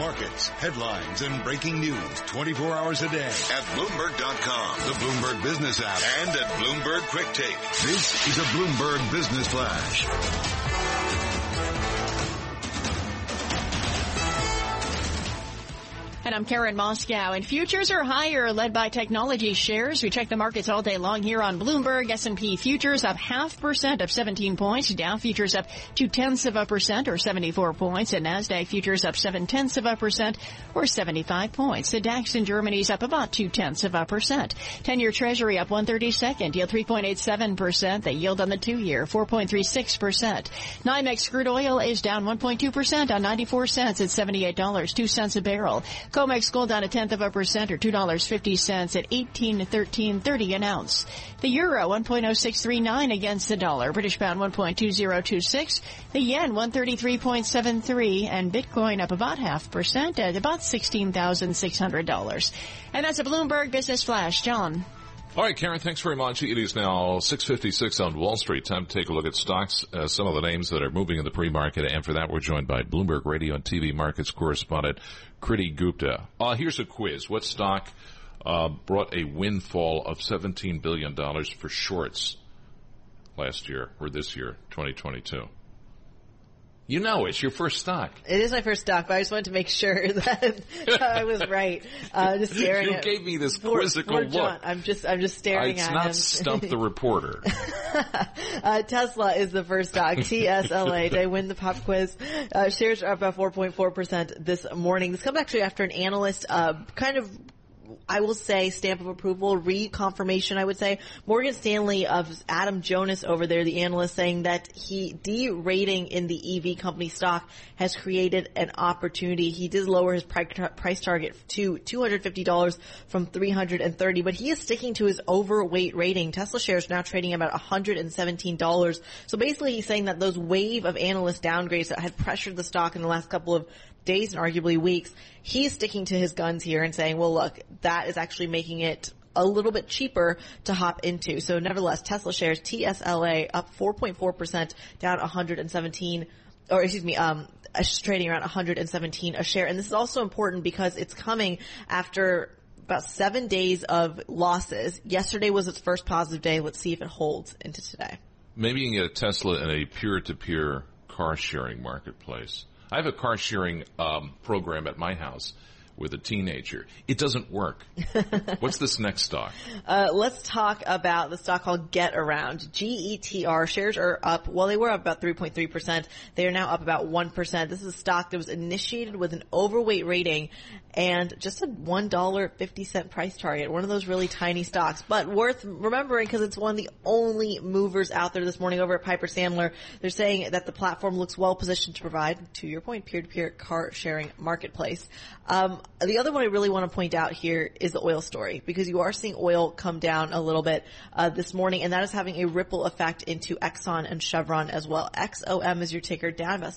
markets, headlines, and breaking news 24 hours a day at Bloomberg.com, the Bloomberg Business app, and at Bloomberg Quick Take. This is a Bloomberg Business Flash. And I'm Karen Moscow. And futures are higher, led by technology shares. We check the markets all day long here on Bloomberg. S&P futures up 0.5% of 17 points. Dow futures up 0.2% or 74 points. And NASDAQ futures up 0.7% or 75 points. The DAX in Germany's up about 0.2%. 10-year Treasury up 1/32, yield 3.87%. The yield on the 2-year 4.36%. NYMEX crude oil is down 1.2% on 94 cents at $78.02 a barrel. COMEX gold down 0.1% or $2.50 at 18.1330 an ounce. The euro 1.0639 against the dollar. British pound 1.2026. The yen 133.73, and Bitcoin up about 0.5% at about $16,600. And that's a Bloomberg Business Flash. John. All right, Karen, thanks very much. It is now 6:56 on Wall Street. Time to take a look at stocks, some of the names that are moving in the pre-market. And for that, we're joined by Bloomberg Radio and TV markets correspondent Kriti Gupta. Here's a quiz. What stock brought a windfall of $17 billion for shorts last year or this year, 2022? You know, it's your first stock. It is my first stock, but I just wanted to make sure that I was right. Just staring you at gave me this quizzical look. John. I'm just staring at him. It's not Stump the Reporter. Tesla is the first stock. TSLA. Did I win the pop quiz? Shares are up about 4.4% this morning. This comes actually after an analyst kind of, I will say, stamp of approval, reconfirmation, I would say. Morgan Stanley of Adam Jonas over there, the analyst, saying that de-rating in the EV company stock has created an opportunity. He did lower his price target to $250 from $330, but he is sticking to his overweight rating. Tesla shares now trading about $117. So basically he's saying that those wave of analyst downgrades that had pressured the stock in the last couple of days and arguably weeks, he's sticking to his guns here and saying, well, look, that is actually making it a little bit cheaper to hop into. So nevertheless, Tesla shares, TSLA, up 4.4%, down 117, or excuse me, trading around 117 a share. And this is also important because it's coming after about 7 days of losses. Yesterday was its first positive day. Let's see if it holds into today. Maybe you can get a Tesla in a peer-to-peer car-sharing marketplace. I have a car-sharing program at my house with a teenager. It doesn't work. What's this next stock? Let's talk about the stock called GetAround. GETR. Shares are up. Well, they were up about 3.3%. They are now up about 1%. This is a stock that was initiated with an overweight rating and just a $1.50 price target. One of those really tiny stocks, but worth remembering because it's one of the only movers out there this morning over at Piper Sandler. They're saying that the platform looks well positioned to provide, to your point, peer-to-peer car sharing marketplace. The other one I really want to point out here is the oil story, because you are seeing oil come down a little bit this morning, and that is having a ripple effect into Exxon and Chevron as well. XOM is your ticker, down about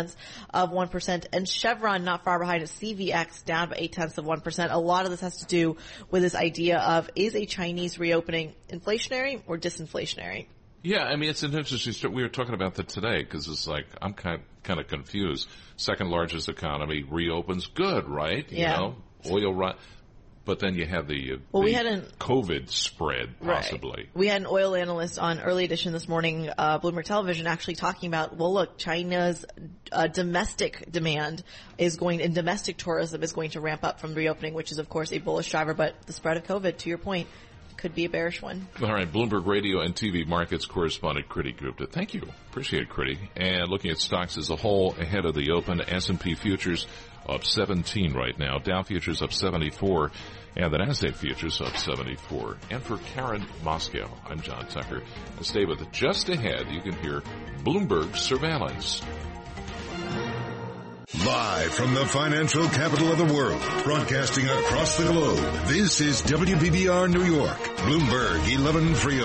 0.7%, and Chevron not far behind, CVX down about 0.8%. A lot of this has to do with this idea of, is a Chinese reopening inflationary or disinflationary? Yeah, I mean, it's an interesting story. We were talking about that today because it's like, I'm kind of confused. Second largest economy reopens, good, right? Yeah. You know, oil, right? But then you have the COVID spread, possibly. Right. We had an oil analyst on Early Edition this morning, Bloomberg Television, actually talking about, well, look, China's domestic demand and domestic tourism is going to ramp up from reopening, which is, of course, a bullish driver. But the spread of COVID, to your point, could be a bearish one. All right, Bloomberg Radio and TV markets correspondent Kriti Gupta. Thank you. Appreciate it, Kriti. And looking at stocks as a whole ahead of the open, S&P futures up 17 right now. Dow futures up 74, and the NASDAQ futures up 74. And for Karen Moscow, I'm John Tucker. And stay with it. Just ahead, you can hear Bloomberg Surveillance. Live from the financial capital of the world, broadcasting across the globe, this is WBBR New York, Bloomberg 1130.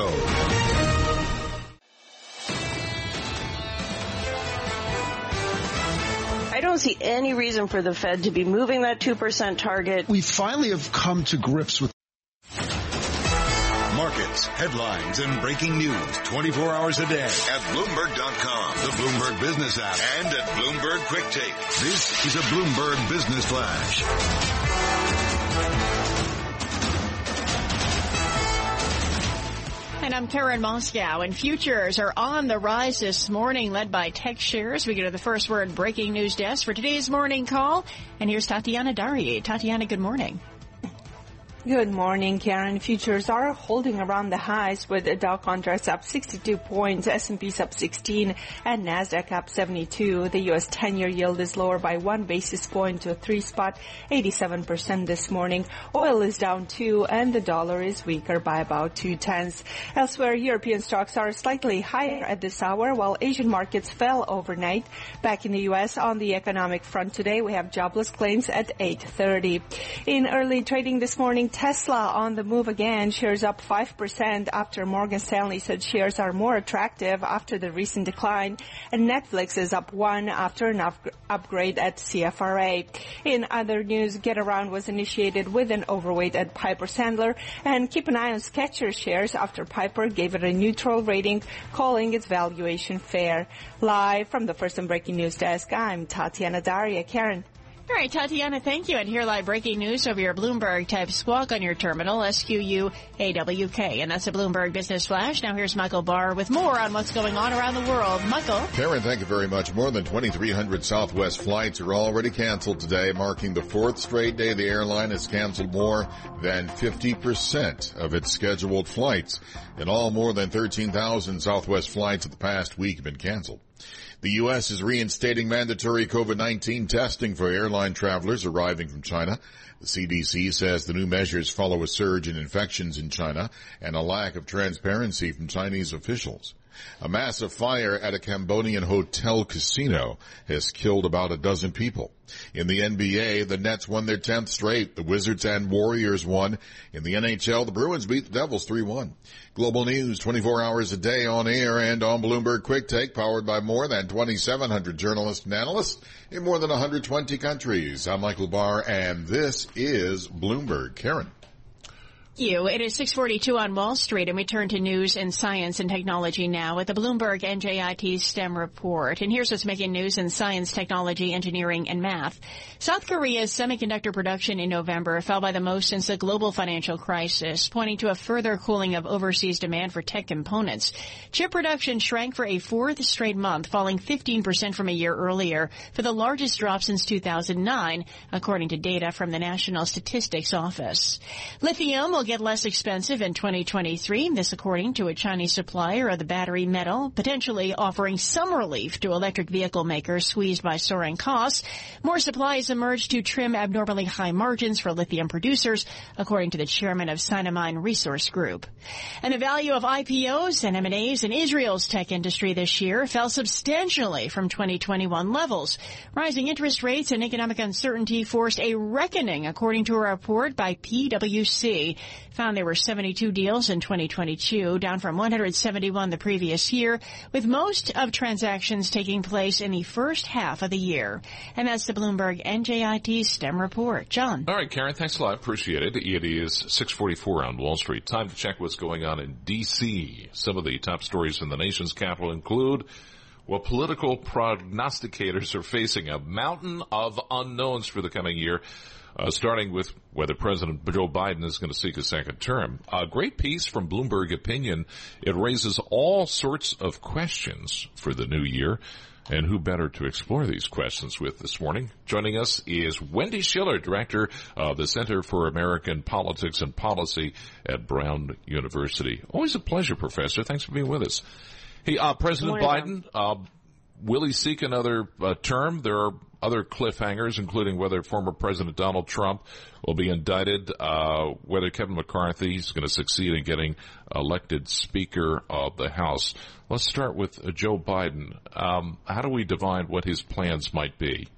I don't see any reason for the Fed to be moving that 2% target. We finally have come to grips with markets, markets, headlines, and breaking news 24 hours a day at Bloomberg.com, the Bloomberg Business app, and at Bloomberg Quick Take. This is a Bloomberg Business Flash. And I'm Karen Moscow, and futures are on the rise this morning, led by tech shares. We go to the first word breaking news desk for today's morning call. And here's Tatiana Darie. Tatiana, good morning. Good morning, Karen. Futures are holding around the highs with Dow contracts up 62 points, S&P's up 16, and Nasdaq up 72. The U.S. 10-year yield is lower by 1 basis point to a 3.87% this morning. Oil is down 2, and the dollar is weaker by about 0.2. Elsewhere, European stocks are slightly higher at this hour, while Asian markets fell overnight. Back in the U.S., on the economic front today, we have jobless claims at 8:30. In early trading this morning, Tesla on the move again, shares up 5% after Morgan Stanley said shares are more attractive after the recent decline, and Netflix is up 1 after an upgrade at CFRA. In other news, Getaround was initiated with an overweight at Piper Sandler, and keep an eye on Skechers shares after Piper gave it a neutral rating, calling its valuation fair. Live from the First and Breaking News desk, I'm Tatiana Darie. Karen. All right, Tatiana, thank you. And here live breaking news over your Bloomberg-type squawk on your terminal, SQUAWK. And that's a Bloomberg Business Flash. Now here's Michael Barr with more on what's going on around the world. Michael. Karen, thank you very much. More than 2,300 Southwest flights are already canceled today, marking the fourth straight day the airline has canceled more than 50% of its scheduled flights. In all, more than 13,000 Southwest flights of the past week have been canceled. The U.S. is reinstating mandatory COVID-19 testing for airline travelers arriving from China. The CDC says the new measures follow a surge in infections in China and a lack of transparency from Chinese officials. A massive fire at a Cambodian hotel casino has killed about a dozen people. In the NBA, the Nets won their 10th straight. The Wizards and Warriors won. In the NHL, the Bruins beat the Devils 3-1. Global news 24 hours a day on air and on Bloomberg Quick Take, powered by more than 2,700 journalists and analysts in more than 120 countries. I'm Michael Barr, and this is Bloomberg. Karen. It is 6:42 on Wall Street, and we turn to news in science and technology now with the Bloomberg NJIT STEM report. And here's what's making news in science, technology, engineering, and math. South Korea's semiconductor production in November fell by the most since the global financial crisis, pointing to a further cooling of overseas demand for tech components. Chip production shrank for a fourth straight month, falling 15% from a year earlier, for the largest drop since 2009, according to data from the National Statistics Office. Lithium will get less expensive in 2023, this according to a Chinese supplier of the battery metal, potentially offering some relief to electric vehicle makers squeezed by soaring costs. More supplies emerged to trim abnormally high margins for lithium producers, according to the chairman of Sinamine Resource Group. And the value of IPOs and M&As in Israel's tech industry this year fell substantially from 2021 levels. Rising interest rates and economic uncertainty forced a reckoning, according to a report by PwC. Found there were 72 deals in 2022, down from 171 the previous year, with most of transactions taking place in the first half of the year. And that's the Bloomberg NJIT STEM report. John. All right, Karen, thanks a lot. Appreciate it. It is 6:44 on Wall Street. Time to check what's going on in D.C. Some of the top stories in the nation's capital include, well, political prognosticators are facing a mountain of unknowns for the coming year. Starting with whether President Joe Biden is going to seek a second term. A great piece from Bloomberg Opinion. It raises all sorts of questions for the new year. And who better to explore these questions with this morning? Joining us is Wendy Schiller, Director of the Center for American Politics and Policy at Brown University. Always a pleasure, Professor. Thanks for being with us. Hey, President Biden, will he seek another term? There are other cliffhangers, including whether former President Donald Trump will be indicted, whether Kevin McCarthy is going to succeed in getting elected Speaker of the House. Let's start with Joe Biden. How do we divine what his plans might be?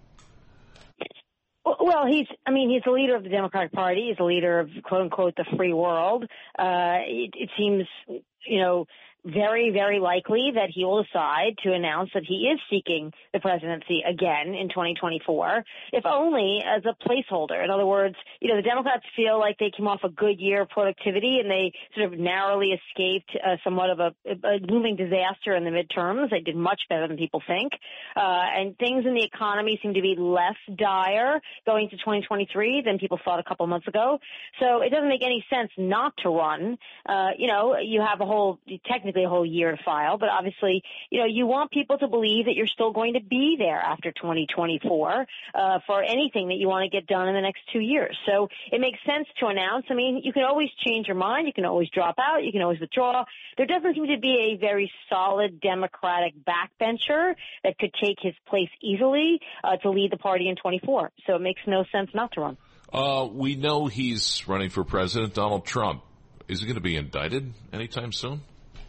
Well, he's the leader of the Democratic Party. He's the leader of, quote unquote, the free world. It seems, very, very likely that he will decide to announce that he is seeking the presidency again in 2024, if only as a placeholder. In other words, the Democrats feel like they came off a good year of productivity and they sort of narrowly escaped somewhat of a looming disaster in the midterms. They did much better than people think. And things in the economy seem to be less dire going to 2023 than people thought a couple months ago. So it doesn't make any sense not to run. You have technically a whole year to file, but obviously, you want people to believe that you're still going to be there after 2024 for anything that you want to get done in the next 2 years. So it makes sense to announce. I mean, you can always change your mind. You can always drop out. You can always withdraw. There doesn't seem to be a very solid Democratic backbencher that could take his place easily to lead the party in 24. So it makes no sense not to run. We know he's running for president, Donald Trump. Is he going to be indicted anytime soon?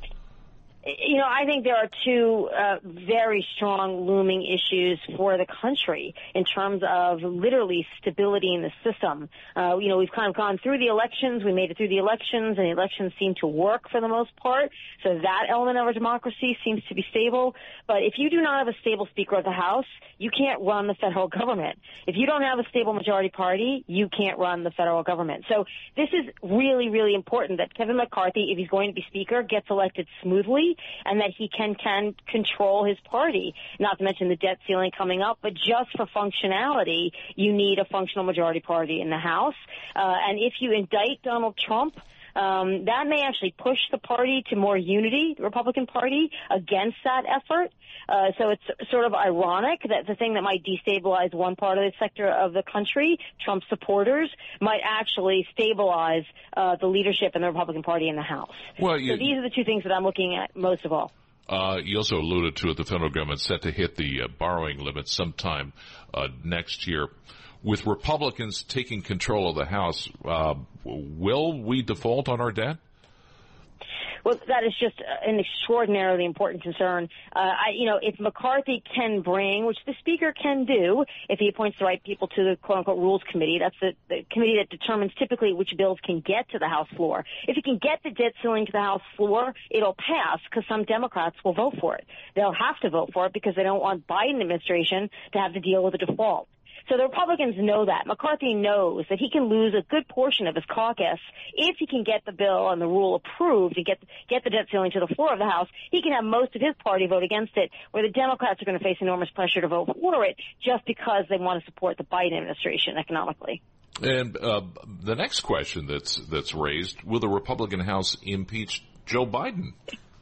I think there are two very strong looming issues for the country in terms of literally stability in the system. We've kind of gone through the elections. We made it through the elections, and the elections seem to work for the most part. So that element of our democracy seems to be stable. But if you do not have a stable Speaker of the House, you can't run the federal government. If you don't have a stable majority party, you can't run the federal government. So this is really, really important that Kevin McCarthy, if he's going to be Speaker, gets elected smoothly, and that he can control his party, not to mention the debt ceiling coming up. But just for functionality, you need a functional majority party in the House. And if you indict Donald Trump, that may actually push the party to more unity, the Republican Party, against that effort. So it's sort of ironic that the thing that might destabilize one part of the sector of the country, Trump supporters, might actually stabilize the leadership in the Republican Party in the House. So these are the two things that I'm looking at most of all. You also alluded to it, the federal government set to hit the borrowing limit sometime next year. With Republicans taking control of the House, will we default on our debt? Well, that is just an extraordinarily important concern. If McCarthy can bring, which the Speaker can do, if he appoints the right people to the quote-unquote Rules Committee, that's the committee that determines typically which bills can get to the House floor. If he can get the debt ceiling to the House floor, it'll pass because some Democrats will vote for it. They'll have to vote for it because they don't want Biden administration to have to deal with a default. So the Republicans know that. McCarthy knows that he can lose a good portion of his caucus if he can get the bill and the rule approved and get the debt ceiling to the floor of the House. He can have most of his party vote against it, where the Democrats are going to face enormous pressure to vote for it just because they want to support the Biden administration economically. And the next question that's raised, will the Republican House impeach Joe Biden?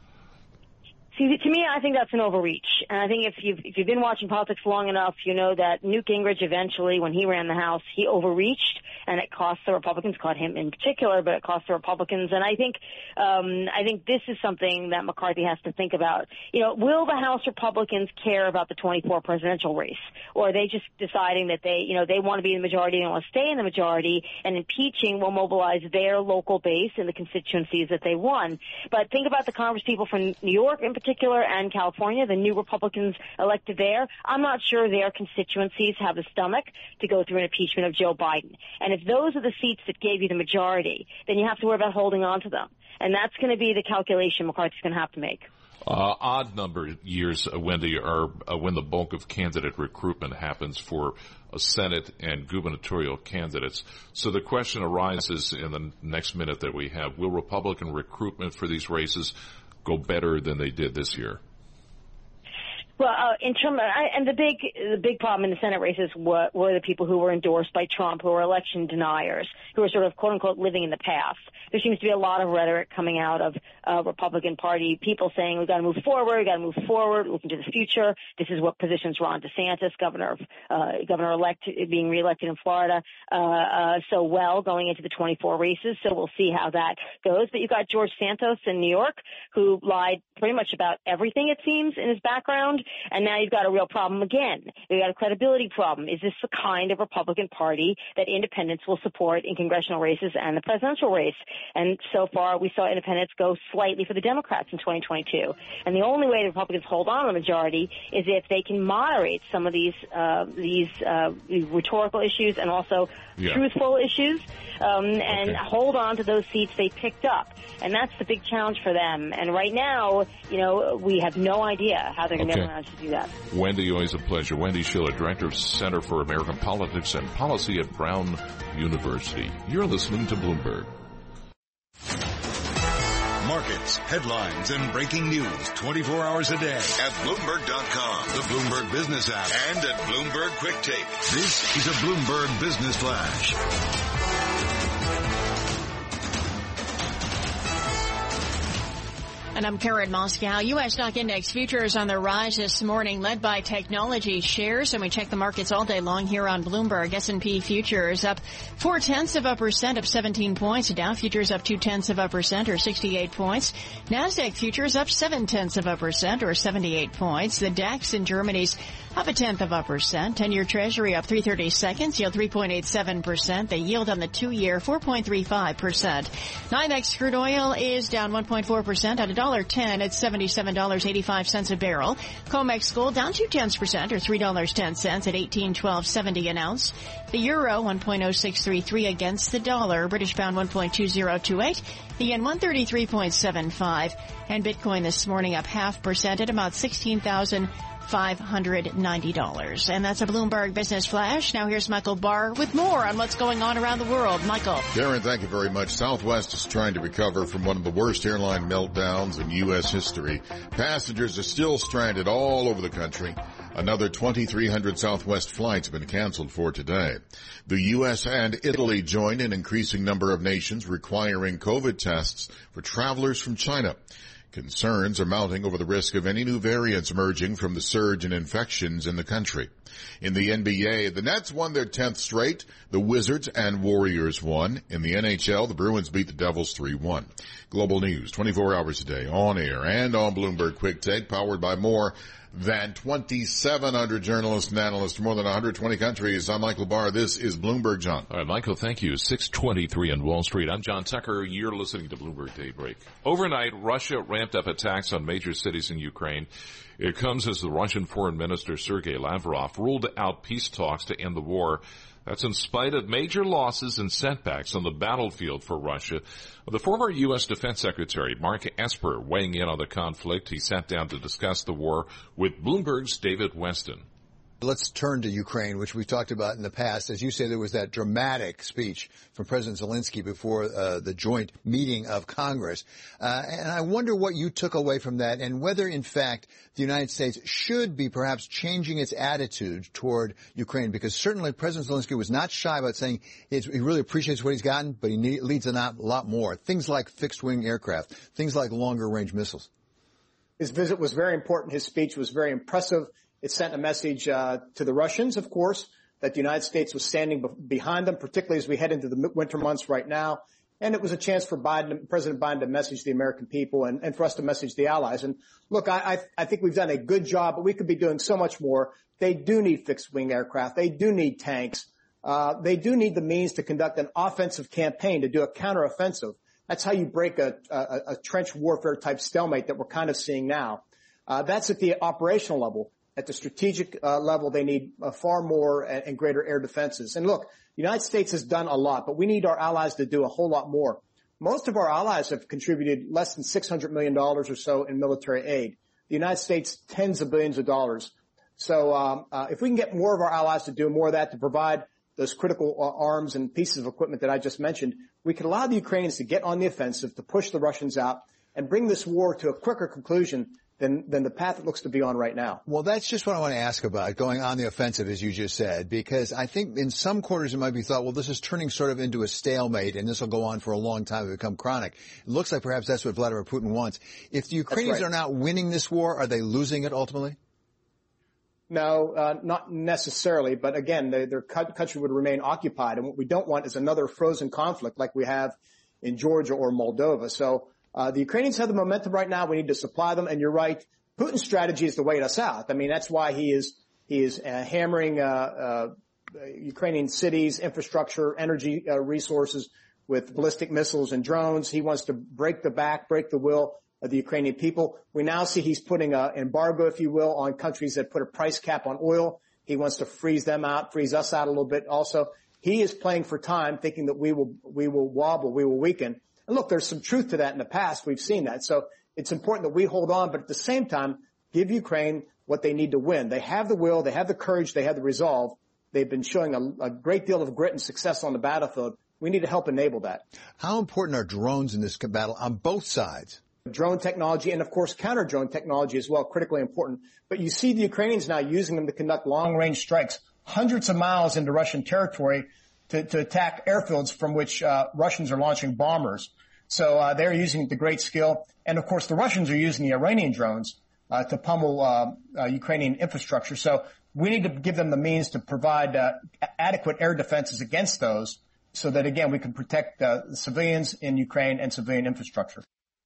See, to me, I think that's an overreach. And I think if you've been watching politics long enough, you know that Newt Gingrich eventually, when he ran the House, he overreached, and it cost the Republicans, caught him in particular, but it cost the Republicans. And I think this is something that McCarthy has to think about. Will the House Republicans care about the 24 presidential race, or are they just deciding that they want to be in the majority, they want to stay in the majority, and impeaching will mobilize their local base in the constituencies that they won? But think about the Congresspeople from New York in particular and California, the new Republicans elected there. I'm not sure their constituencies have the stomach to go through an impeachment of Joe Biden. And if those are the seats that gave you the majority, then you have to worry about holding on to them. And that's going to be the calculation McCarthy's going to have to make. Odd number years, Wendy, are when the bulk of candidate recruitment happens for Senate and gubernatorial candidates. So the question arises in the next minute that we have, will Republican recruitment for these races go better than they did this year? Well, in terms of, and the big problem in the Senate races were the people who were endorsed by Trump, who were election deniers, who were sort of quote unquote living in the past. There seems to be a lot of rhetoric coming out of Republican Party people saying we've got to move forward, look into the future. This is what positions Ron DeSantis, governor-elect, being reelected in Florida, so well going into the 24 races. So we'll see how that goes. But you've got George Santos in New York, who lied pretty much about everything, it seems, in his background. And now you've got a real problem again. You've got a credibility problem. Is this the kind of Republican Party that independents will support in congressional races and the presidential race? And so far, we saw independents go slightly for the Democrats in 2022. And the only way the Republicans hold on to the majority is if they can moderate some of these rhetorical issues and also truthful issues, and hold on to those seats they picked up. And that's the big challenge for them. And right now, we have no idea how they're going to manage to do that. Wendy, always a pleasure. Wendy Schiller, Director of Center for American Politics and Policy at Brown University. You're listening to Bloomberg. Markets, headlines, and breaking news 24 hours a day at Bloomberg.com, the Bloomberg Business app, and at Bloomberg Quick Take. This is a Bloomberg Business Flash. And I'm Karen Moscow. U.S. stock index futures on the rise this morning, led by technology shares. And we check the markets all day long here on Bloomberg. S&P futures up 0.4% up 17 points. Dow futures up 0.2% or 68 points. Nasdaq futures up 0.7% or 78 points. The DAX in Germany's up 0.1%. 10-year Treasury up 3/32, yield 3.87%. The yield on the 2-year 4.35%. NYMEX crude oil is down 1.4% at $1.10 at $77.85 a barrel. COMEX gold down 0.2% or $3.10 at $18.1270 an ounce. The euro 1.0633 against the dollar. British pound 1.2028. The yen 133.75. And Bitcoin this morning up 0.5% at about $16,590. And that's a Bloomberg Business Flash. Now here's Michael Barr with more on what's going on around the world. Michael. Karen, thank you very much. Southwest is trying to recover from one of the worst airline meltdowns in U.S. history. Passengers are still stranded all over the country. Another 2,300 Southwest flights have been canceled for today. The U.S. and Italy join an increasing number of nations requiring COVID tests for travelers from China. Concerns are mounting over the risk of any new variants emerging from the surge in infections in the country. In the NBA, the Nets won their 10th straight. The Wizards and Warriors won. In the NHL, the Bruins beat the Devils 3-1. Global news, 24 hours a day, on air and on Bloomberg Quick Take, powered by more than 2,700 journalists and analysts from more than 120 countries. I'm Michael Barr. This is Bloomberg, John. All right, Michael, thank you. 6:23 on Wall Street. I'm John Tucker. You're listening to Bloomberg Daybreak. Overnight, Russia ramped up attacks on major cities in Ukraine. It comes as the Russian Foreign Minister Sergei Lavrov ruled out peace talks to end the war. That's in spite of major losses and setbacks on the battlefield for Russia. The former U.S. Defense Secretary Mark Esper weighing in on the conflict. He sat down to discuss the war with Bloomberg's David Weston. Let's turn to Ukraine, which we've talked about in the past. As you say, there was that dramatic speech from President Zelensky before the joint meeting of Congress. And I wonder what you took away from that and whether, in fact, the United States should be perhaps changing its attitude toward Ukraine, because certainly President Zelensky was not shy about saying he really appreciates what he's gotten, but he needs a lot more. Things like fixed-wing aircraft, things like longer-range missiles. His visit was very important. His speech was very impressive. It sent a message to the Russians, of course, that the United States was standing behind them, particularly as we head into the winter months right now. And it was a chance for President Biden to message the American people and for us to message the allies. And look, I think we've done a good job, but we could be doing so much more. They do need fixed-wing aircraft. They do need tanks. They do need the means to conduct an offensive campaign, to do a counteroffensive. That's how you break a trench warfare type stalemate that we're kind of seeing now. That's at the operational level. At the strategic level, they need far more and greater air defenses. And look, the United States has done a lot, but we need our allies to do a whole lot more. Most of our allies have contributed less than $600 million or so in military aid. The United States, tens of billions of dollars. So if we can get more of our allies to do more of that, to provide those critical arms and pieces of equipment that I just mentioned, we could allow the Ukrainians to get on the offensive, to push the Russians out, and bring this war to a quicker conclusion than the path it looks to be on right now. Well, that's just what I want to ask about, going on the offensive, as you just said, because I think in some quarters it might be thought, well, this is turning sort of into a stalemate, and this will go on for a long time and become chronic. It looks like perhaps that's what Vladimir Putin wants. If the Ukrainians are not winning this war, are they losing it ultimately? No, not necessarily. But again, their country would remain occupied. And what we don't want is another frozen conflict like we have in Georgia or Moldova. So the Ukrainians have the momentum right now. We need to supply them. And you're right. Putin's strategy is to wait us out. I mean, that's why he is hammering Ukrainian cities, infrastructure, energy resources with ballistic missiles and drones. He wants to break the will of the Ukrainian people. We now see he's putting an embargo, if you will, on countries that put a price cap on oil. He wants to freeze us out a little bit also. He is playing for time, thinking that we will wobble, we will weaken. And look, there's some truth to that in the past. We've seen that. So it's important that we hold on, but at the same time, give Ukraine what they need to win. They have the will, they have the courage, they have the resolve. They've been showing a great deal of grit and success on the battlefield. We need to help enable that. How important are drones in this battle on both sides? Drone technology and, of course, counter-drone technology as well, critically important. But you see the Ukrainians now using them to conduct long-range strikes hundreds of miles into Russian territory to attack airfields from which Russians are launching bombers. So they're using it to great skill. And, of course, the Russians are using the Iranian drones to pummel Ukrainian infrastructure. So we need to give them the means to provide adequate air defenses against those so that, again, we can protect the civilians in Ukraine and civilian infrastructure.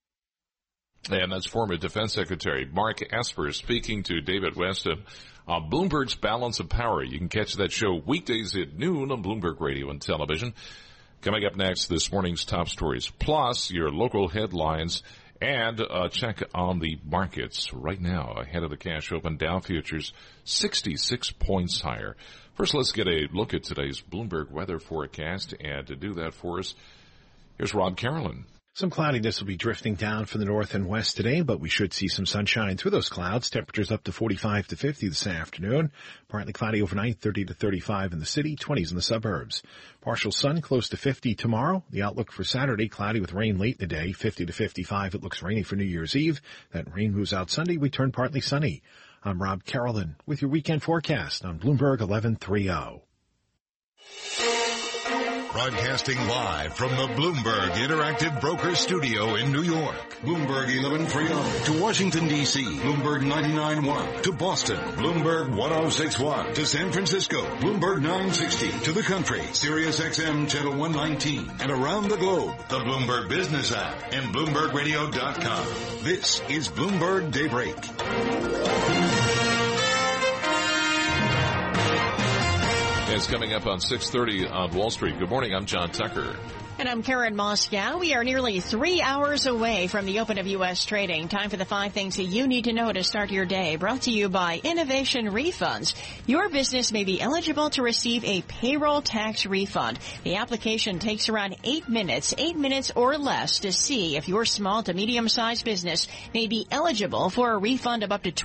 And that's former Defense Secretary Mark Esper speaking to David Weston on Bloomberg's Balance of Power. You can catch that show weekdays at noon on Bloomberg Radio and Television. Coming up next, this morning's top stories, plus your local headlines and a check on the markets right now. Ahead of the cash open, Dow futures 66 points higher. First, let's get a look at today's Bloomberg weather forecast. And to do that for us, here's Rob Carolyn. Some cloudiness will be drifting down from the north and west today, but we should see some sunshine through those clouds. Temperatures up to 45 to 50 this afternoon. Partly cloudy overnight, 30 to 35 in the city, 20s in the suburbs. Partial sun close to 50 tomorrow. The outlook for Saturday, cloudy with rain late in the day, 50 to 55. It looks rainy for New Year's Eve. That rain moves out Sunday. We turn partly sunny. I'm Rob Carolyn with your weekend forecast on Bloomberg 1130. Broadcasting live from the Bloomberg Interactive Broker Studio in New York. Bloomberg 1130. To Washington, D.C. Bloomberg 99.1. To Boston. Bloomberg 1061. To San Francisco. Bloomberg 960. To the country. Sirius XM Channel 119. And around the globe. The Bloomberg Business app and BloombergRadio.com. This is Bloomberg Daybreak. It's coming up on 6:30 on Wall Street. Good morning. I'm John Tucker. And I'm Karen Moscow. We are nearly 3 hours away from the open of U.S. trading. Time for the 5 things that you need to know to start your day. Brought to you by Innovation Refunds. Your business may be eligible to receive a payroll tax refund. The application takes around 8 minutes or less to see if your small to medium-sized business may be eligible for a refund of up to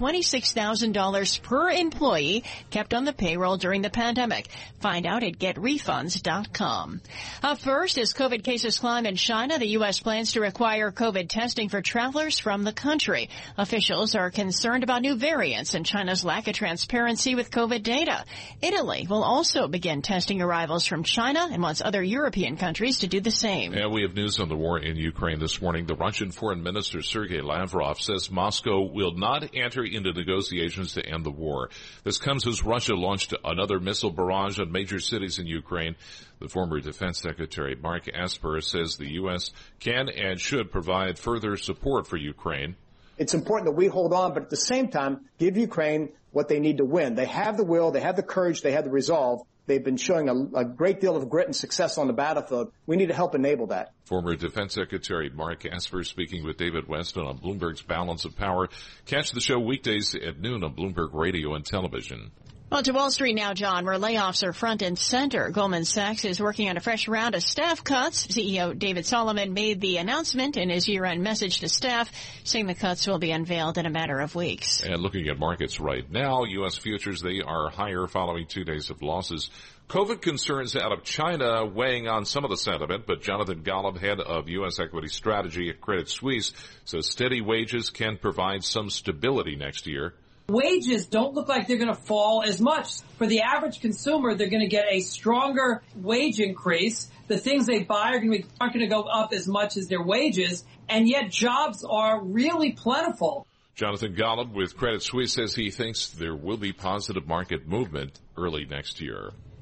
$26,000 per employee kept on the payroll during the pandemic. Find out at getrefunds.com. Up first, as COVID cases climb in China, the U.S. plans to require COVID testing for travelers from the country. Officials are concerned about new variants and China's lack of transparency with COVID data. Italy will also begin testing arrivals from China and wants other European countries to do the same. And we have news on the war in Ukraine this morning. The Russian Foreign Minister Sergei Lavrov says Moscow will not enter into negotiations to end the war. This comes as Russia launched another missile barrage on major cities in Ukraine. The former Defense Secretary Mark Esper says the U.S. can and should provide further support for Ukraine. It's important that we hold on, but at the same time, give Ukraine what they need to win. They have the will, they have the courage, they have the resolve. They've been showing a great deal of grit and success on the battlefield. We need to help enable that. Former Defense Secretary Mark Esper speaking with David Weston on Bloomberg's Balance of Power. Catch the show weekdays at noon on Bloomberg Radio and Television. Well, to Wall Street now, John, where layoffs are front and center. Goldman Sachs is working on a fresh round of staff cuts. CEO David Solomon made the announcement in his year-end message to staff, saying the cuts will be unveiled in a matter of weeks. And looking at markets right now, U.S. futures, they are higher following 2 days of losses. COVID concerns out of China weighing on some of the sentiment, but Jonathan Golub, head of U.S. equity strategy at Credit Suisse, says steady wages can provide some stability next year. Wages don't look like they're going to fall as much. For the average consumer, they're going to get a stronger wage increase. The things they buy aren't going to go up as much as their wages, and yet jobs are really plentiful. Jonathan Golub with Credit Suisse says he thinks there will be positive market movement early next year.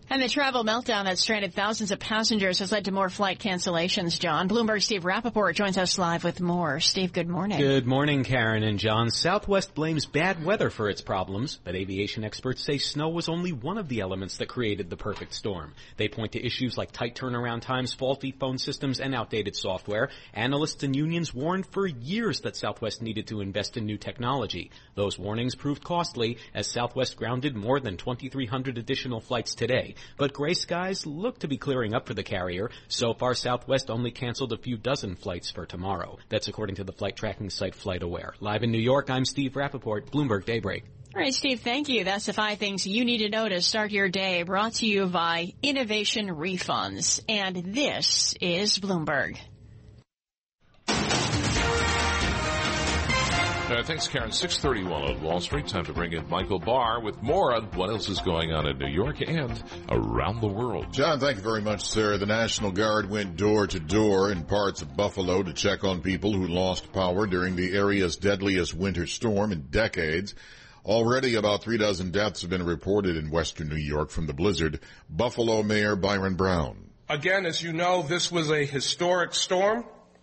And the travel meltdown that stranded thousands of passengers has led to more flight cancellations, John. Bloomberg's Steve Rappaport joins us live with more. Steve, good morning. Good morning, Karen and John. Southwest blames bad weather for its problems, but aviation experts say snow was only one of the elements that created the perfect storm. They point to issues like tight turnaround times, faulty phone systems, and outdated software. Analysts and unions warned for years that Southwest needed to invest in new technology. Those warnings proved costly as Southwest grounded more than 2,300 additional flights today. But gray skies look to be clearing up for the carrier. So far, Southwest only canceled a few dozen flights for tomorrow. That's according to the flight tracking site FlightAware. Live in New York, I'm Steve Rappaport, Bloomberg Daybreak. All right, Steve, thank you. That's the 5 things you need to know to start your day, brought to you by Innovation Refunds. And this is Bloomberg. Thanks, Karen. 6:31 on Wall Street. Time to bring in Michael Barr with more on what else is going on in New York and around the world. John, thank you very much, sir. The National Guard went door to door in parts of Buffalo to check on people who lost power during the area's deadliest winter storm in decades. Already about 3 dozen deaths have been reported in western New York from the blizzard. Buffalo Mayor Byron Brown. Again, as you know, this was a historic storm.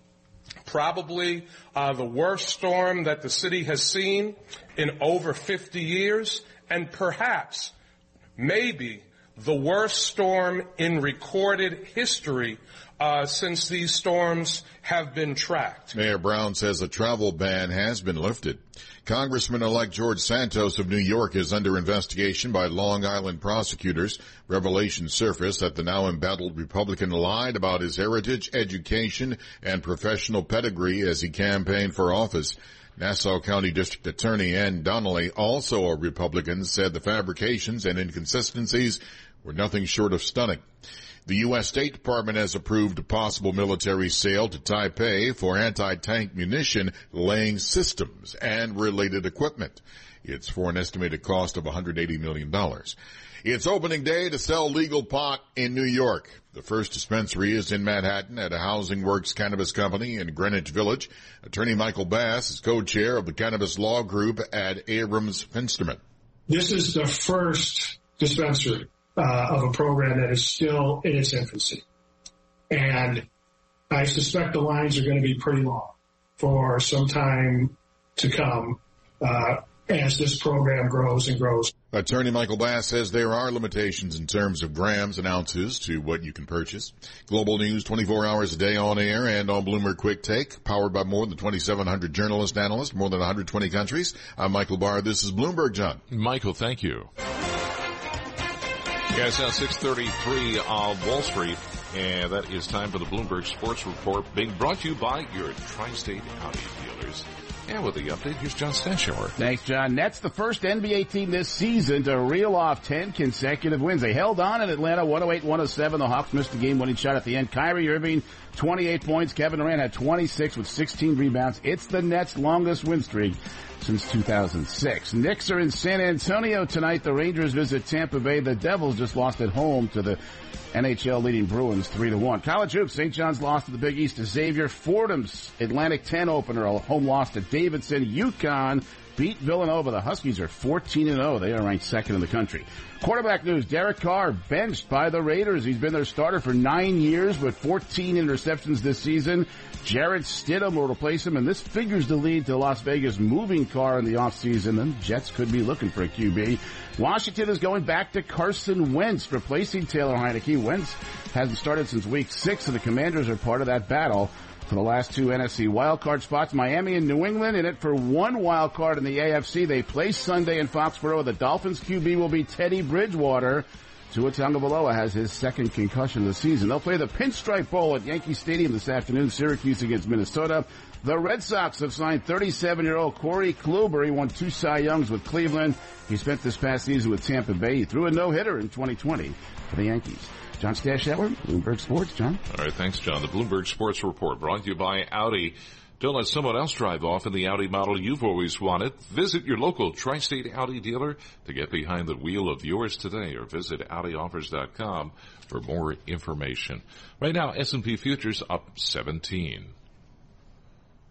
Probably the worst storm that the city has seen in over 50 years, and perhaps, maybe, the worst storm in recorded history since these storms have been tracked. Mayor Brown says a travel ban has been lifted. Congressman-elect George Santos of New York is under investigation by Long Island prosecutors. Revelations surfaced that the now embattled Republican lied about his heritage, education, and professional pedigree as he campaigned for office. Nassau County District Attorney Ann Donnelly, also a Republican, said the fabrications and inconsistencies were nothing short of stunning. The U.S. State Department has approved a possible military sale to Taipei for anti-tank munition laying systems and related equipment. It's for an estimated cost of $180 million. It's opening day to sell legal pot in New York. The first dispensary is in Manhattan at a Housing Works cannabis company in Greenwich Village. Attorney Michael Bass is co-chair of the Cannabis Law Group at Abrams Finsterman. This is the first dispensary of a program that is still in its infancy. And I suspect the lines are going to be pretty long for some time to come as this program grows and grows. Attorney Michael Bass says there are limitations in terms of grams and ounces to what you can purchase. Global news 24 hours a day on air and on Bloomberg Quick Take, powered by more than 2,700 journalists and analysts, more than 120 countries. I'm Michael Barr. This is Bloomberg, John. Michael, thank you. Guys, now 6:33 on Wall Street, and that is time for the Bloomberg Sports Report, being brought to you by your Tri-State Audi dealers. And with the update, here's John Stashower. Thanks, John. Nets, the first NBA team this season to reel off 10 consecutive wins. They held on in Atlanta, 108-107. The Hawks missed a game-winning shot at the end. Kyrie Irving, 28 points. Kevin Durant had 26 with 16 rebounds. It's the Nets' longest win streak since 2006. Knicks are in San Antonio tonight. The Rangers visit Tampa Bay. The Devils just lost at home to the NHL leading Bruins 3-1. College hoops, St. John's lost to the Big East to Xavier. Fordham's Atlantic 10 opener, a home loss to Davidson. UConn beat Villanova. The Huskies are 14-0. They are ranked second in the country. Quarterback news, Derek Carr benched by the Raiders. He's been their starter for 9 years with 14 interceptions this season. Jarrett Stidham will replace him, and this figures to lead to Las Vegas moving Carr in the offseason, and Jets could be looking for a QB. Washington is going back to Carson Wentz, replacing Taylor Heineke. Wentz hasn't started since week 6, and the Commanders are part of that battle for the last 2 NFC wildcard spots. Miami and New England in it for 1 wild card in the AFC. They play Sunday in Foxborough. The Dolphins QB will be Teddy Bridgewater. Tua Tagovailoa has his second concussion of the season. They'll play the Pinstripe Bowl at Yankee Stadium this afternoon. Syracuse against Minnesota. The Red Sox have signed 37-year-old Corey Kluber. He won 2 Cy Youngs with Cleveland. He spent this past season with Tampa Bay. He threw a no-hitter in 2020 for the Yankees. John Stashower, Bloomberg Sports. John? All right, thanks, John. The Bloomberg Sports Report brought to you by Audi. Don't let someone else drive off in the Audi model you've always wanted. Visit your local Tri-State Audi dealer to get behind the wheel of yours today, or visit AudiOffers.com for more information. Right now, S&P futures up 17.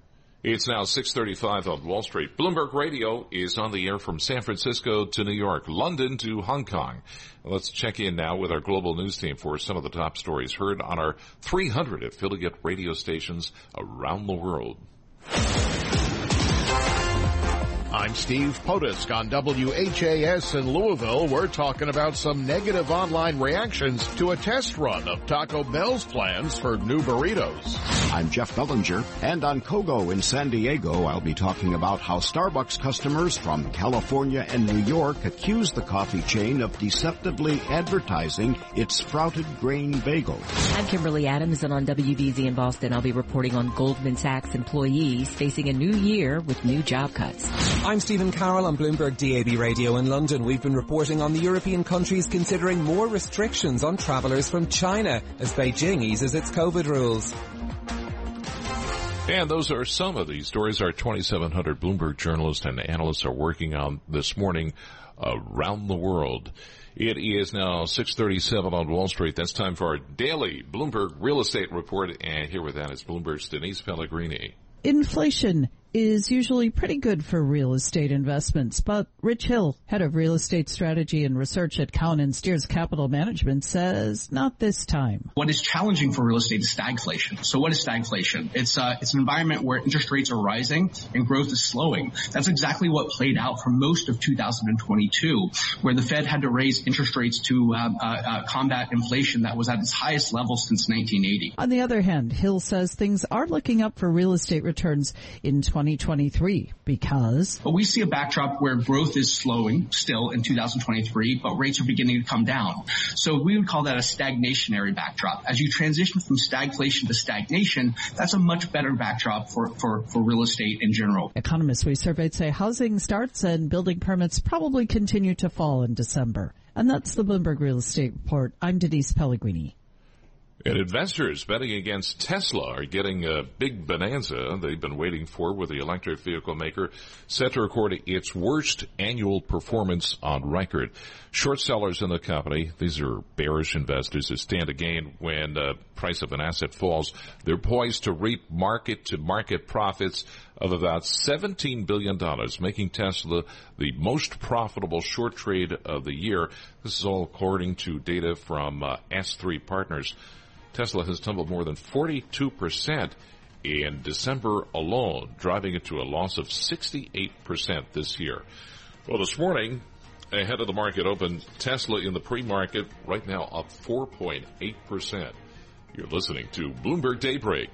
It's now 6:35 on Wall Street. Bloomberg Radio is on the air from San Francisco to New York, London to Hong Kong. Let's check in now with our global news team for some of the top stories heard on our 300 affiliate radio stations around the world. I'm Steve Potisk on WHAS in Louisville. We're talking about some negative online reactions to a test run of Taco Bell's plans for new burritos. I'm Jeff Bellinger, and on Kogo in San Diego, I'll be talking about how Starbucks customers from California and New York accuse the coffee chain of deceptively advertising its sprouted grain bagel. I'm Kimberly Adams, and on WBZ in Boston, I'll be reporting on Goldman Sachs employees facing a new year with new job cuts. I'm Stephen Carroll on Bloomberg DAB Radio in London. We've been reporting on the European countries considering more restrictions on travellers from China as Beijing eases its COVID rules. And those are some of these stories our 2,700 Bloomberg journalists and analysts are working on this morning around the world. It is now 6:37 on Wall Street. That's time for our daily Bloomberg Real Estate Report. And here with that is Bloomberg's Denise Pellegrini. Inflation is usually pretty good for real estate investments, but Rich Hill, head of real estate strategy and research at Cowen & Steers Capital Management, says not this time. What is challenging for real estate is stagflation. So what is stagflation? It's an environment where interest rates are rising and growth is slowing. That's exactly what played out for most of 2022, where the Fed had to raise interest rates to combat inflation that was at its highest level since 1980. On the other hand, Hill says things are looking up for real estate returns in 2023 because we see a backdrop where growth is slowing still in 2023, but rates are beginning to come down. So we would call that a stagnationary backdrop. As you transition from stagflation to stagnation, that's a much better backdrop for real estate in general. Economists we surveyed say housing starts and building permits probably continue to fall in December. And that's the Bloomberg Real Estate Report. I'm Denise Pellegrini. And investors betting against Tesla are getting a big bonanza they've been waiting for, with the electric vehicle maker set to record its worst annual performance on record. Short sellers in the company, these are bearish investors who stand to gain when the price of an asset falls. They're poised to reap market-to-market profits of about $17 billion, making Tesla the most profitable short trade of the year. This is all according to data from S3 Partners. Tesla has tumbled more than 42% in December alone, driving it to a loss of 68% this year. Well, this morning, ahead of the market open, Tesla in the pre-market right now up 4.8%. You're listening to Bloomberg Daybreak.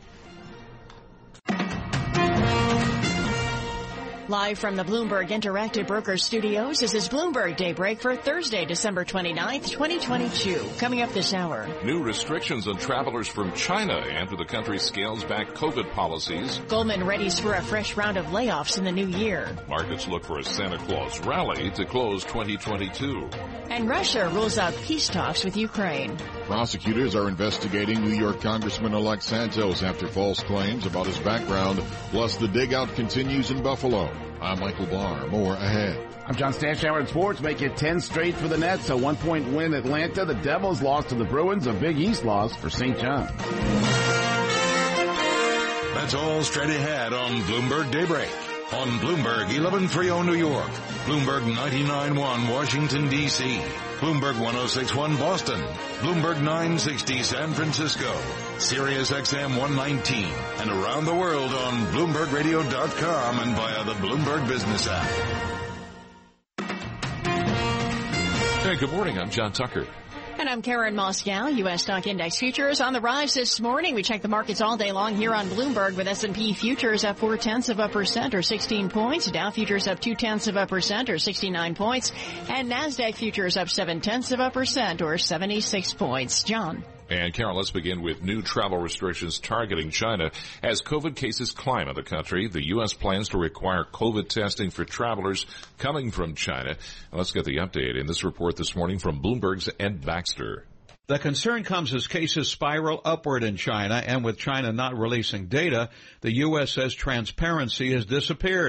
Live from the Bloomberg Interactive Brokers Studios, this is Bloomberg Daybreak for Thursday, December 29th, 2022. Coming up this hour. New restrictions on travelers from China after the country scales back COVID policies. Goldman readies for a fresh round of layoffs in the new year. Markets look for a Santa Claus rally to close 2022. And Russia rules out peace talks with Ukraine. Prosecutors are investigating New York Congressman-elect Santos after false claims about his background. Plus, the dig-out continues in Buffalo. I'm Michael Barr. More ahead. I'm John Stashower in sports. Make it 10 straight for the Nets. A 1-point win Atlanta. The Devils lost to the Bruins. A Big East loss for St. John. That's all straight ahead on Bloomberg Daybreak. On Bloomberg 1130 New York, Bloomberg 99.1 Washington, D.C., Bloomberg 106.1 Boston, Bloomberg 960 San Francisco, Sirius XM 119, and around the world on BloombergRadio.com and via the Bloomberg Business app. Hey, good morning. I'm John Tucker. And I'm Karen Moscow. U.S. stock index futures on the rise this morning. We check the markets all day long here on Bloomberg, with S&P futures up 0.4% or 16 points. Dow futures up 0.2% or 69 points. And NASDAQ futures up 0.7% or 76 points. John. And Carol, let's begin with new travel restrictions targeting China. As COVID cases climb in the country, the U.S. plans to require COVID testing for travelers coming from China. And let's get the update in this report this morning from Bloomberg's Ed Baxter. The concern comes as cases spiral upward in China, and with China not releasing data, the U.S. says transparency has disappeared.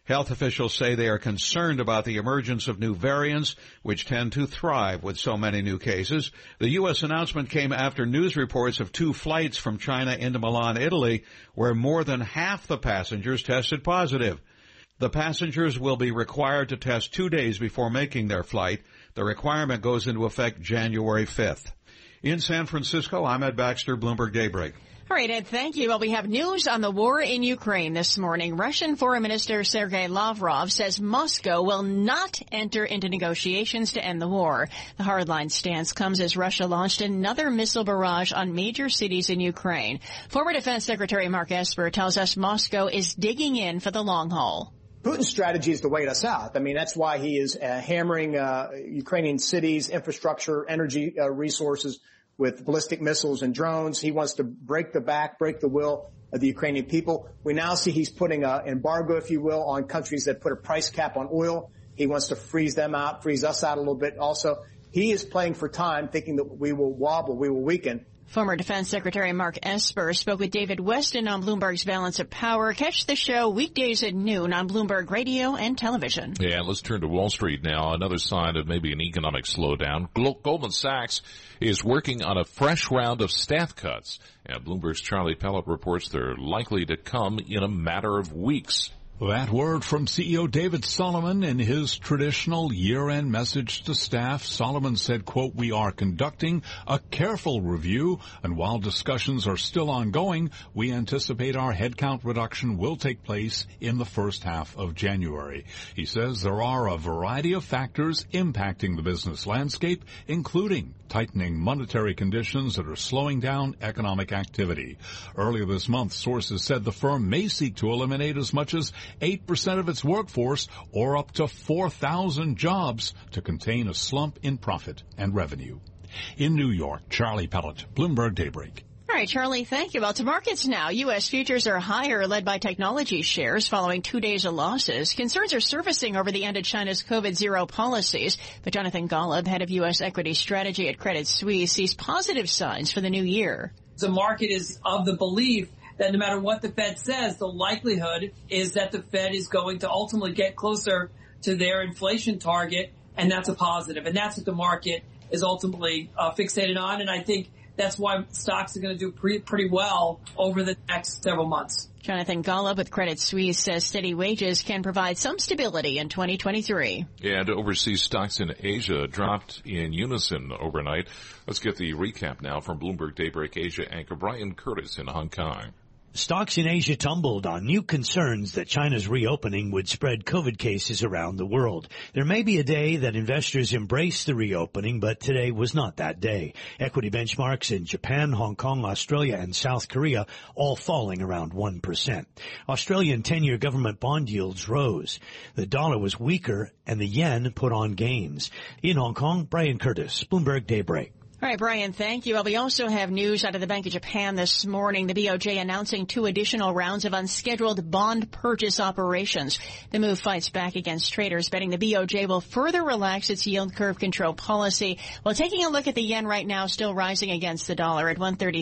Health officials say they are concerned about the emergence of new variants, which tend to thrive with so many new cases. The U.S. announcement came after news reports of 2 flights from China into Milan, Italy, where more than half the passengers tested positive. The passengers will be required to test 2 days before making their flight. The requirement goes into effect January 5th. In San Francisco, I'm Ed Baxter, Bloomberg Daybreak. All right, Ed, thank you. Well, we have news on the war in Ukraine this morning. Russian Foreign Minister Sergei Lavrov says Moscow will not enter into negotiations to end the war. The hardline stance comes as Russia launched another missile barrage on major cities in Ukraine. Former Defense Secretary Mark Esper tells us Moscow is digging in for the long haul. Putin's strategy is to wait us out. I mean, that's why he is hammering Ukrainian cities, infrastructure, energy resources with ballistic missiles and drones. He wants to break the will of the Ukrainian people. We now see he's putting an embargo, if you will, on countries that put a price cap on oil. He wants to freeze us out a little bit also. He is playing for time, thinking that we will wobble, we will weaken. Former Defense Secretary Mark Esper spoke with David Weston on Bloomberg's Balance of Power. Catch the show weekdays at noon on Bloomberg Radio and television. Yeah, let's turn to Wall Street now. Another sign of maybe an economic slowdown. Goldman Sachs is working on a fresh round of staff cuts. And Bloomberg's Charlie Pellet reports they're likely to come in a matter of weeks. That word from CEO David Solomon in his traditional year-end message to staff. Solomon said, quote, "We are conducting a careful review, and while discussions are still ongoing, we anticipate our headcount reduction will take place in the first half of January." He says there are a variety of factors impacting the business landscape, including tightening monetary conditions that are slowing down economic activity. Earlier this month, sources said the firm may seek to eliminate as much as 8% of its workforce, or up to 4,000 jobs, to contain a slump in profit and revenue. In New York, Charlie Pellet, Bloomberg Daybreak. All right, Charlie, thank you. Well, to markets now. U.S. futures are higher, led by technology shares following 2 days of losses. Concerns are surfacing over the end of China's COVID-0 policies. But Jonathan Golub, head of U.S. equity strategy at Credit Suisse, sees positive signs for the new year. The market is of the belief that no matter what the Fed says, the likelihood is that the Fed is going to ultimately get closer to their inflation target, and that's a positive. And that's what the market is ultimately fixated on, and I think that's why stocks are going to do pretty well over the next several months. Jonathan Golub with Credit Suisse says steady wages can provide some stability in 2023. And overseas stocks in Asia dropped in unison overnight. Let's get the recap now from Bloomberg Daybreak Asia anchor Brian Curtis in Hong Kong. Stocks in Asia tumbled on new concerns that China's reopening would spread COVID cases around the world. There may be a day that investors embrace the reopening, but today was not that day. Equity benchmarks in Japan, Hong Kong, Australia, and South Korea all falling around 1%. Australian 10-year government bond yields rose. The dollar was weaker, and the yen put on gains. In Hong Kong, Brian Curtis, Bloomberg Daybreak. All right, Brian, thank you. Well, we also have news out of the Bank of Japan this morning. The BOJ announcing 2 additional rounds of unscheduled bond purchase operations. The move fights back against traders, betting the BOJ will further relax its yield curve control policy. Well, taking a look at the yen right now, still rising against the dollar at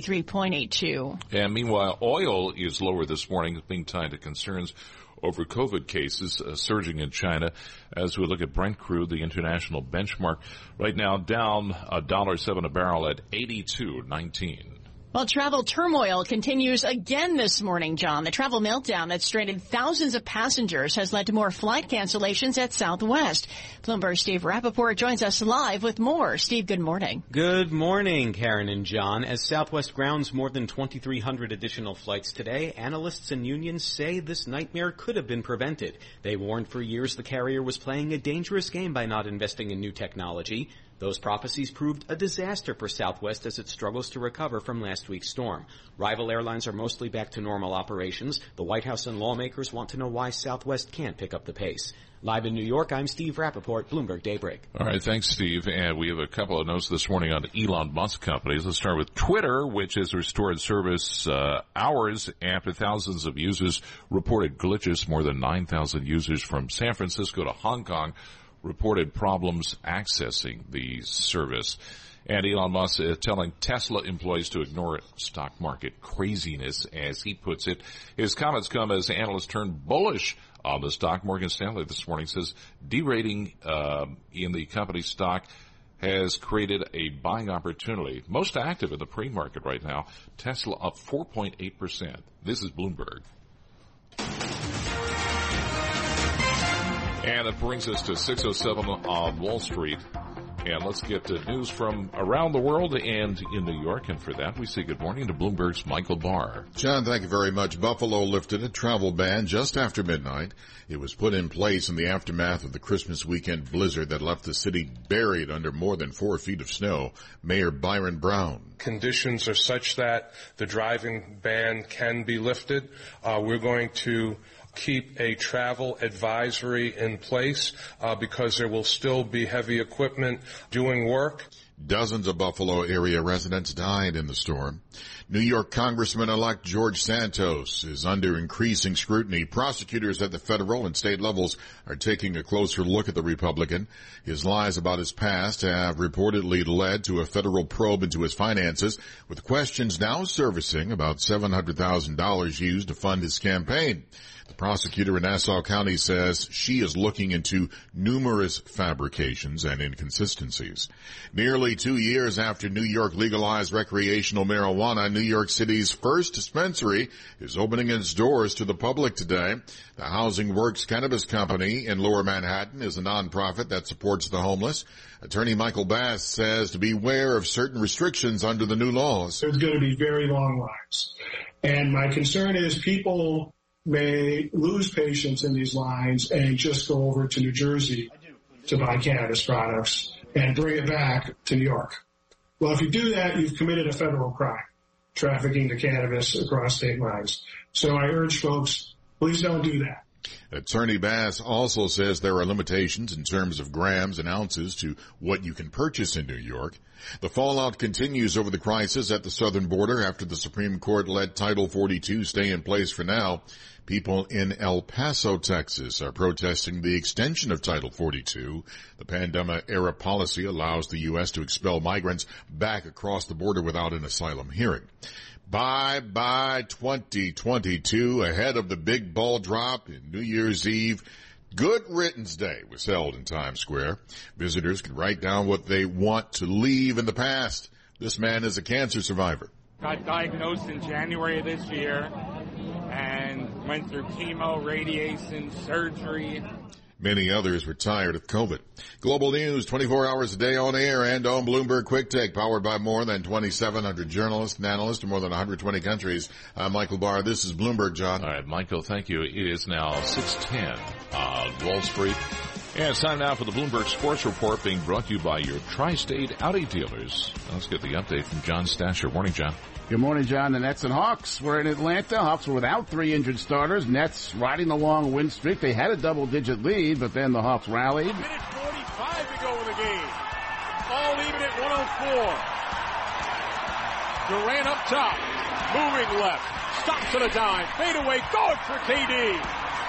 133.82. And meanwhile, oil is lower this morning, being tied to concerns over COVID cases surging in China. As we look at Brent crude, the international benchmark, right now down $1.07 a barrel at 82.19. Well, travel turmoil continues again this morning, John. The travel meltdown that stranded thousands of passengers has led to more flight cancellations at Southwest. Bloomberg's Steve Rappaport joins us live with more. Steve, good morning. Good morning, Karen and John. As Southwest grounds more than 2,300 additional flights today, analysts and unions say this nightmare could have been prevented. They warned for years the carrier was playing a dangerous game by not investing in new technology. Those prophecies proved a disaster for Southwest as it struggles to recover from last week's storm. Rival airlines are mostly back to normal operations. The White House and lawmakers want to know why Southwest can't pick up the pace. Live in New York, I'm Steve Rappaport, Bloomberg Daybreak. All right, thanks, Steve. And we have a couple of notes this morning on Elon Musk companies. Let's start with Twitter, which has restored service hours after thousands of users reported glitches. More than 9,000 users from San Francisco to Hong Kong reported problems accessing the service. And Elon Musk is telling Tesla employees to ignore stock market craziness, as he puts it. His comments come as analysts turn bullish on the stock. Morgan Stanley this morning says derating in the company's stock has created a buying opportunity. Most active in the pre-market right now. Tesla up 4.8%. This is Bloomberg. And it brings us to 6:07 on Wall Street. And let's get to news from around the world and in New York. And for that, we say good morning to Bloomberg's Michael Barr. John, thank you very much. Buffalo lifted a travel ban just after midnight. It was put in place in the aftermath of the Christmas weekend blizzard that left the city buried under more than 4 feet of snow. Mayor Byron Brown. Conditions are such that the driving ban can be lifted. We're going to keep a travel advisory in place because there will still be heavy equipment doing work. Dozens of Buffalo area residents died in the storm. New York Congressman-elect George Santos is under increasing scrutiny. Prosecutors at the federal and state levels are taking a closer look at the Republican. His lies about his past have reportedly led to a federal probe into his finances, with questions now surfacing about $700,000 used to fund his campaign. The prosecutor in Nassau County says she is looking into numerous fabrications and inconsistencies. Nearly 2 years after New York legalized recreational marijuana, New York City's first dispensary is opening its doors to the public today. The Housing Works Cannabis Company in Lower Manhattan is a nonprofit that supports the homeless. Attorney Michael Bass says to beware of certain restrictions under the new laws. There's going to be very long lines. And my concern is people may lose patience in these lines and just go over to New Jersey to buy cannabis products and bring it back to New York. Well, if you do that, you've committed a federal crime, trafficking the cannabis across state lines. So I urge folks, please don't do that. Attorney Bass also says there are limitations in terms of grams and ounces to what you can purchase in New York. The fallout continues over the crisis at the southern border after the Supreme Court let Title 42 stay in place for now. People in El Paso, Texas are protesting the extension of Title 42. The pandemic-era policy allows the U.S. to expel migrants back across the border without an asylum hearing. Bye-bye 2022, ahead of the big ball drop in New Year's Eve. Good Riddance Day was held in Times Square. Visitors can write down what they want to leave in the past. This man is a cancer survivor. Got diagnosed in January of this year and went through chemo, radiation, surgery. Many others were tired of COVID. Global news, 24 hours a day on air and on Bloomberg Quick Take, powered by more than 2,700 journalists and analysts in more than 120 countries. I'm Michael Barr. This is Bloomberg, John. All right, Michael, thank you. It is now 6:10 on Wall Street. And it's time now for the Bloomberg Sports Report, being brought to you by your Tri-State Audi dealers. Let's get the update from John Stasher. Morning, John. Good morning, John. The Nets and Hawks were in Atlanta. Hawks were without 3 injured starters. Nets riding the long win streak. They had a double-digit lead, but then the Hawks rallied. Minute 45 to go in the game. All even at 104. Durant up top. Moving left. Stops at a dime. Fade away. Good for KD.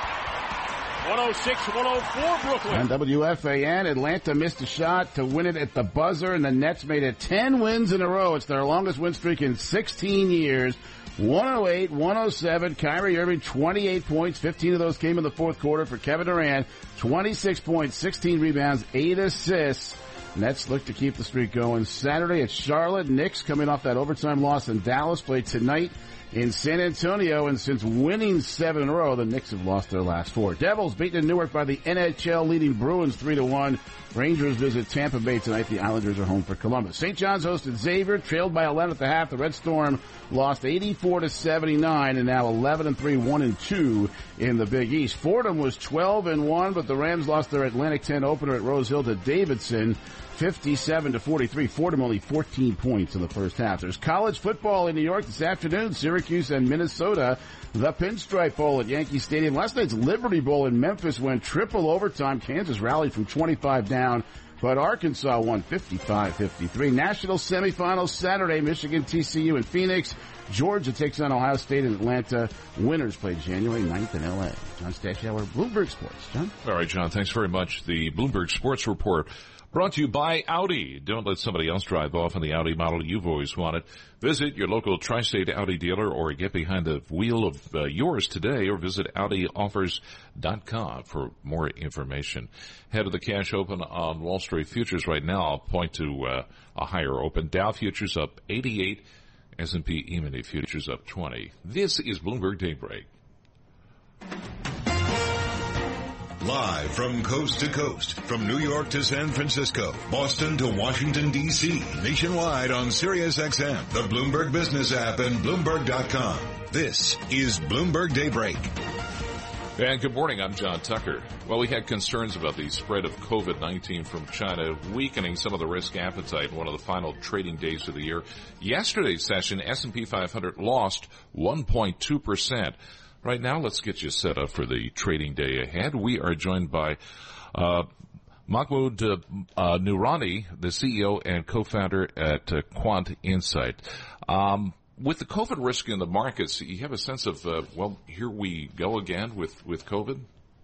106-104 Brooklyn. On WFAN, Atlanta missed a shot to win it at the buzzer, and the Nets made it 10 wins in a row. It's their longest win streak in 16 years. 108-107. Kyrie Irving, 28 points. 15 of those came in the fourth quarter for Kevin Durant. 26 points, 16 rebounds, 8 assists. Nets look to keep the streak going. Saturday at Charlotte. Knicks coming off that overtime loss in Dallas. Play tonight in San Antonio, and since winning 7 in a row, the Knicks have lost their last 4. Devils beaten in Newark by the NHL leading Bruins 3-1. Rangers visit Tampa Bay tonight. The Islanders are home for Columbus. St. John's hosted Xavier, trailed by 11 at the half. The Red Storm lost 84-79, and now 11-3, 1-2 in the Big East. Fordham was 12-1, but the Rams lost their Atlantic 10 opener at Rose Hill to Davidson, 57-43. Fordham only 14 points in the first half. There's college football in New York this afternoon. Syracuse and Minnesota. The Pinstripe Bowl at Yankee Stadium. Last night's Liberty Bowl in Memphis went triple overtime. Kansas rallied from 25 down, but Arkansas won 55-53. National semifinals Saturday. Michigan, TCU, and Phoenix. Georgia takes on Ohio State and Atlanta. Winners play January 9th in L.A. John Stashower, Bloomberg Sports. John? All right, John, thanks very much. The Bloomberg Sports Report Brought to you by Audi. Don't let somebody else drive off in the Audi model you've always wanted. Visit your local Tri-State Audi dealer or get behind the wheel of yours today, or visit AudiOffers.com for more information. Head of the cash open on Wall Street futures right now. I'll point to a higher open. Dow futures up 88. S&P E-mini futures up 20. This is Bloomberg Daybreak. Live from coast to coast, from New York to San Francisco, Boston to Washington, D.C., nationwide on SiriusXM, the Bloomberg Business app, and Bloomberg.com. This is Bloomberg Daybreak. And good morning, I'm John Tucker. Well, we had concerns about the spread of COVID-19 from China, weakening some of the risk appetite in one of the final trading days of the year. Yesterday's session, S&P 500 lost 1.2%. Right now, let's get you set up for the trading day ahead. We are joined by Mahmoud Noorani, the CEO and co-founder at Quant Insight. With the COVID risk in the markets, you have a sense of, here we go again with COVID?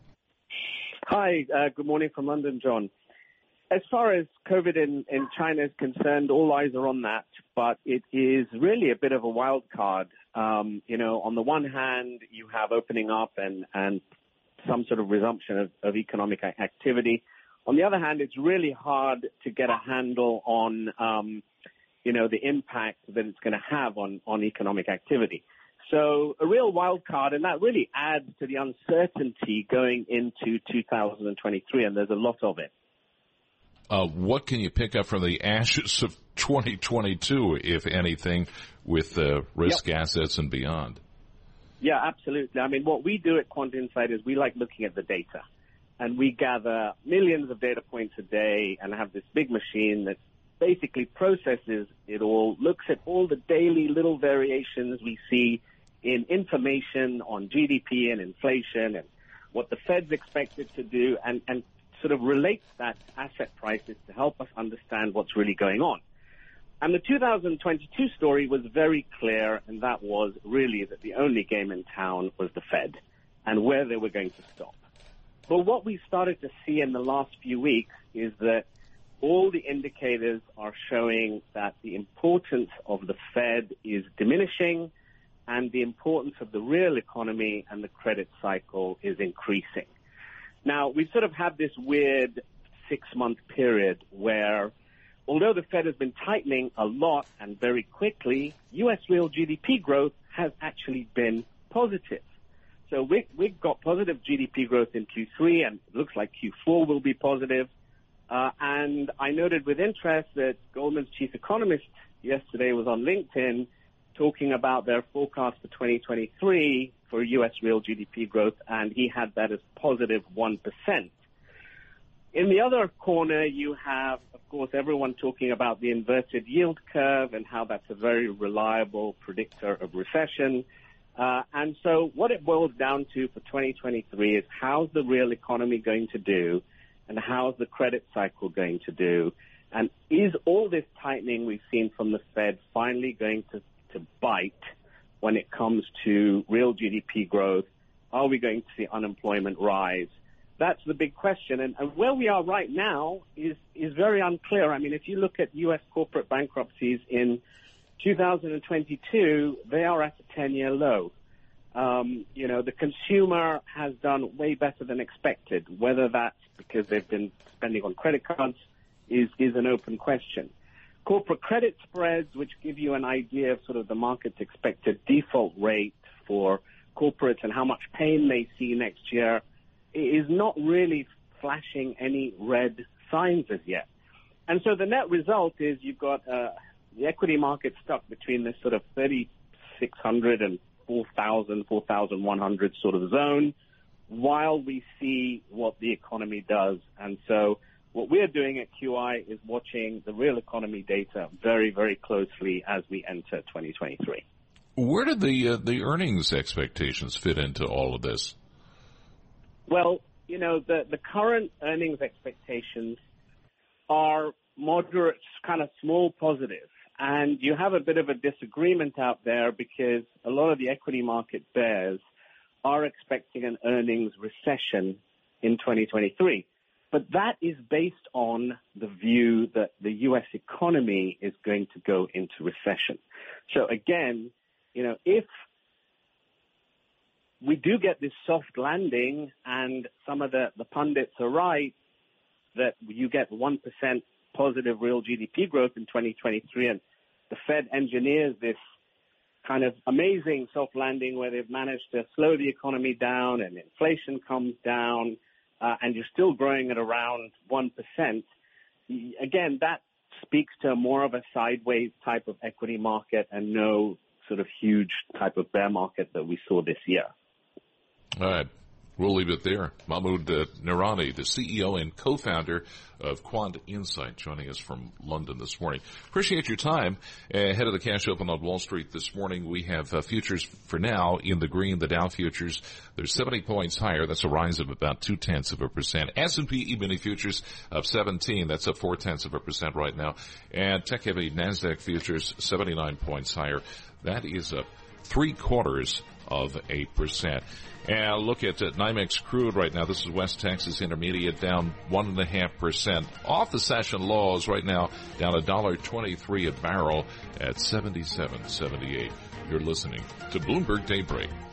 Hi, good morning from London, John. As far as COVID in China is concerned, all eyes are on that, but it is really a bit of a wild card. On the one hand, you have opening up and some sort of resumption of economic activity. On the other hand, it's really hard to get a handle on, the impact that it's going to have on economic activity. So a real wild card, and that really adds to the uncertainty going into 2023, and there's a lot of it. What can you pick up from the ashes of 2022, if anything, with risk assets and beyond? Yeah, absolutely. I mean, what we do at Quant Insight is we like looking at the data. And we gather millions of data points a day and have this big machine that basically processes it all, looks at all the daily little variations we see in information on GDP and inflation and what the Fed's expected to do, and sort of relates that asset prices to help us understand what's really going on. And the 2022 story was very clear, and that was really that the only game in town was the Fed and where they were going to stop. But what we started to see in the last few weeks is that all the indicators are showing that the importance of the Fed is diminishing and the importance of the real economy and the credit cycle is increasing. Now, we've sort of had this weird 6-month period where, although the Fed has been tightening a lot and very quickly, U.S. real GDP growth has actually been positive. So we've got positive GDP growth in Q3, and it looks like Q4 will be positive. And I noted with interest that Goldman's chief economist yesterday was on LinkedIn talking about their forecast for 2023 for U.S. real GDP growth, and he had that as positive 1%. In the other corner, you have, of course, everyone talking about the inverted yield curve and how that's a very reliable predictor of recession. And so what it boils down to for 2023 is how's the real economy going to do and how's the credit cycle going to do? And is all this tightening we've seen from the Fed finally going to bite when it comes to real GDP growth? Are we going to see unemployment rise? That's the big question. And where we are right now is very unclear. I mean, if you look at U.S. corporate bankruptcies in 2022, they are at a 10-year low. The consumer has done way better than expected. Whether that's because they've been spending on credit cards is an open question. Corporate credit spreads, which give you an idea of sort of the market's expected default rate for corporates and how much pain they see next year, is not really flashing any red signs as yet. And so the net result is you've got the equity market stuck between this sort of 3,600 and 4,000, 4,100 sort of zone while we see what the economy does. And so what we're doing at QI is watching the real economy data very, very closely as we enter 2023. Where did the earnings expectations fit into all of this? Well, the current earnings expectations are moderate, kind of small positive. And you have a bit of a disagreement out there because a lot of the equity market bears are expecting an earnings recession in 2023. But that is based on the view that the U.S. economy is going to go into recession. So again, if we do get this soft landing and some of the pundits are right that you get 1% positive real GDP growth in 2023 and the Fed engineers this kind of amazing soft landing where they've managed to slow the economy down and inflation comes down, and you're still growing at around 1%, again, that speaks to more of a sideways type of equity market and no sort of huge type of bear market that we saw this year. All right. We'll leave it there. Mahmoud Noorani, the CEO and co-founder of Quant Insight, joining us from London this morning. Appreciate your time. Ahead of the cash open on Wall Street this morning, we have futures for now in the green. The Dow futures, they're 70 points higher. That's a rise of about 0.2%. S&P E-mini futures up 17. That's up 0.4% right now. And tech-heavy NASDAQ futures 79 points higher. That is up 0.75%. And look at NYMEX crude right now. This is West Texas Intermediate down 1.5%. Off the session lows right now, down $1.23 a barrel at 77.78. You're listening to Bloomberg Daybreak.